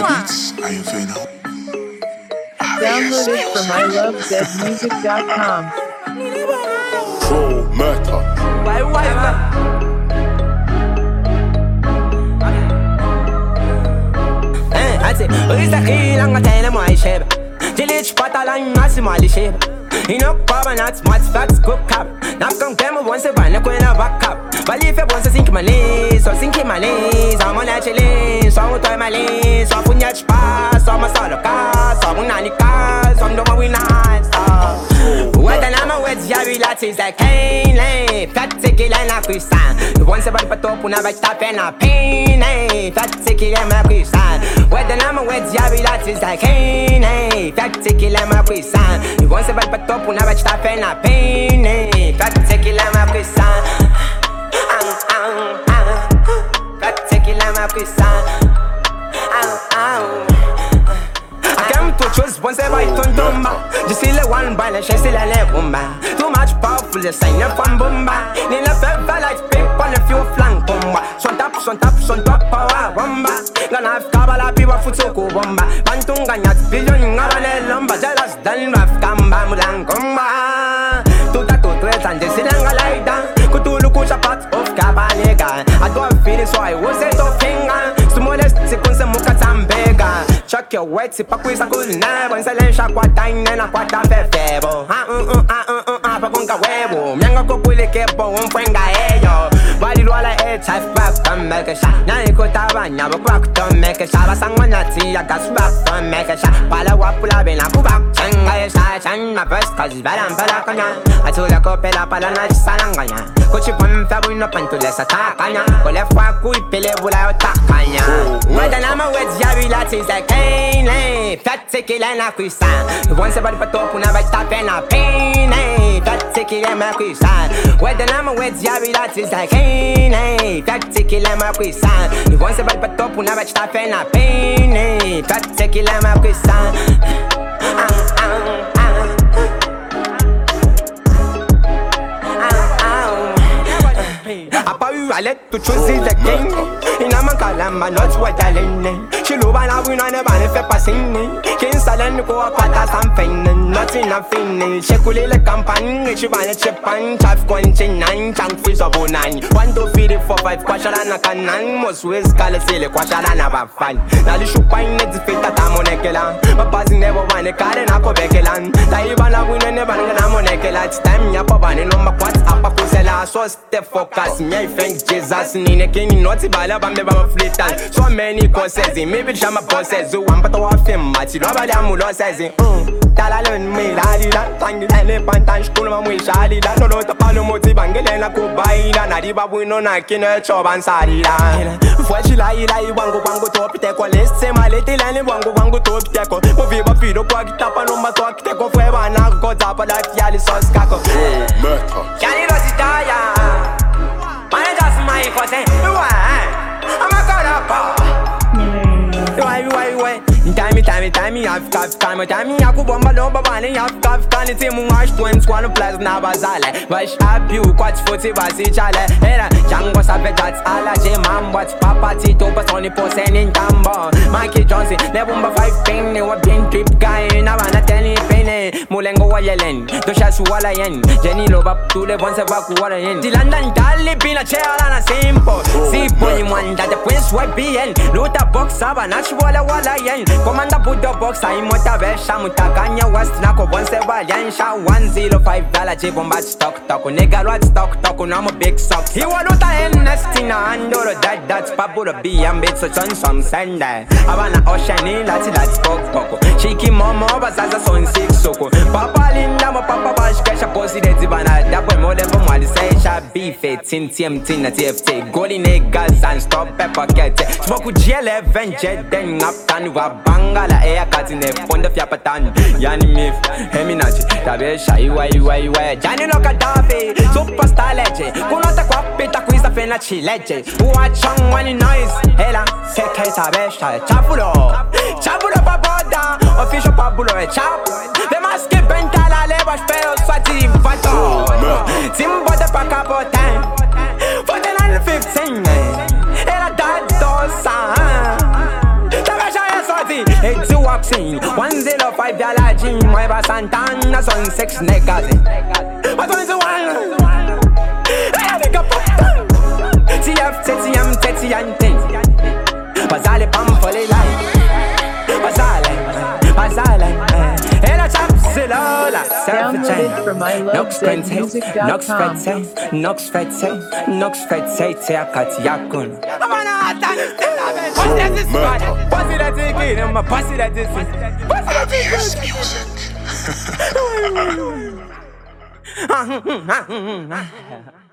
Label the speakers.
Speaker 1: beats, are you feeling now?
Speaker 2: Download it from ilovedeadmusic.com.
Speaker 1: Pro Murder.
Speaker 3: Ulistakilang atay na mo ay sheba Dilich patalang nga si Mali sheba Inokpaba na smart facts cook up Nakang kema once a ban na kwena back up Bali fe bonsa sinki mali So sinki mali So mo na chili So mo toy mali So punya chpa So mo solo ka So mo nani ka So ndo ma winas Wada nama weds yabi latis like Kane Fat tequila na kuisan Once a ban patopo na vai tape na pain Fat tequila ma kuisan Wada nama weds yabi latis like Kane Fat tequila ma kuisan Once a ban patopo na vai tape na pain Fat tequila ma kuisan Fat tequila ma kuisan Choose once ever I turn tumba. Just see the one by the chest, la bomba. Too much powerful, the sign of one bomba. Nina fever like paper on a few flank bomba. Son top, power bomba. Gonna have kabala people for toko bomba. Bantunga nyat billion ngavane lumba. Jealous done raf kamba mulang gomba. Tuta tutres and just silang alaida. Kutulu kusha part of kabanega. I don't feel it so I was a finger. Smallest sequence muka tambega. Chuck your weight, si pa kuisa kulina. Bon se len shakwa taine na kwa ta fefebo. Pa konga huevo. Mianga ko puli kepo un fwenga ello. Bali luala half back from make a shot. Na iko tabanya bo kwa kuto make a shot. Basangwa nati ya gas back from make a shot. Pala wapula bena kubak. Chenga ya sha chan my first cause balan pala kanya. Atula ko pela pala na salanganya. Kochi pon fabu no pantule sa takanya. Kole fwa kui pele bula yo takanya. Madana ma weds yabi latis like Kane. Fat tequila na kuisan. Once about the top una vai tape na pain. Fat tequila ma kuisan. Madana ma weds yabi latis like Kane. Fat tequila ma kuisan. Once about the top una vai tape na pain. Fat tequila ma kuisan. I let to choose it again. In a man kalamba, not what I learn. She love and I win on a ban if I passing. Can't silent go up at something. Not nothing. She could let a company. She want a chip and tough quenching 9 chunk fish of 9. 1 to feed it for 5 question and a canon. Most ways call it silly question and have fun. Now the shoe pine is fit at Amonekela. But passing never want a car and a Cobekelan. Taibana win and never an Amonekela. It's time you're probably no more what's up a Pusela. So step focus. Me, thank Jesus. Nina King, not Bala, I'm never flitan. So many causes. Maybe Shama bosses. Who want to have him. Mati Robert Amulo says, Talalun me, Lalila, Tangi, Pantan, Skulma, Shalila, no, the Palomoti, Bangalena, Kubaila, Nadiba, Winona, Kina, Choban, Salila. Fuachila, Wango, top, Teco, let's say my little and Wango, top, Teco, Viva Fido, Quack, Tapanoma, Talk, Teco, Forever, now got up a life, Yali, Sos, Caco. Cani Rositaya. Man, just my cousin. I'm a god up. Why? Time, I've got time, Yaku Bomba, no Babani, I've got time, Tim Wash, twins, one plus Nabazale. Wash up you, quite 40 Basi Chale, Era, Jango Sabetats, Ala J. Mam, what's Papa Tito, but only posen in Tambo. Mikey Johnson, Nebumba 5 pin, they were being trip guy, Navana 10 penny, Mulengo Wayelen, Doshasu Walayan, Jenny Loba, to the ones of Wakuarayan, the London Dali, Pina Chair, and a simple. See, boy, one that the prince would be in, Luta Box, Sabanash Walayan, Commander put the box, I'm Motabesha, Mutakanya, West Nako, Bonseba, Yansha, $105 Jibomba stock, nigga, what stock, I'm a big sock. He want to end Nestina, and that's Papu to be and bits of some Sunday. Havana Ocean, that's Coco. Chiki Momo, Bazaza, son 6 Soko. Papa Linda, Papa Bash, Cash, Posted Zibana, that way more than one say, beef, Tin, TFT, golden niggas and stop pepper cat. Smoke GL, Venture, then up, Tanva, Bangala, air cut in the fond of Yapatan, Yanni Mif, Heminachi, Tabesha, why, Johnny Lokadafi, Superstar Legend, Kunata Quapita, Quista Fenachi Legend, watch on one noise, Hela, Seke Tabesha, Chapulo Baboda, official Pabulo, Chap, the mask Bentala, Leva, Spell, Swati, Vato, Timbo the Pacapotan, for the 915, Hela Dad Dosa, Tabesha. head to vaccine 105 dollar gym. My boss Santana son 6 negazine. What was the one? I make up TF, TTM, TTN thing. Bazale pampole like Bazale Ela chapsilola
Speaker 2: Downloaded from ilovezmusic.com.
Speaker 3: Nox fete akati yakun. What's this man? What's it that taking? I'm a pussy that this is. What's it that taking?
Speaker 1: Music.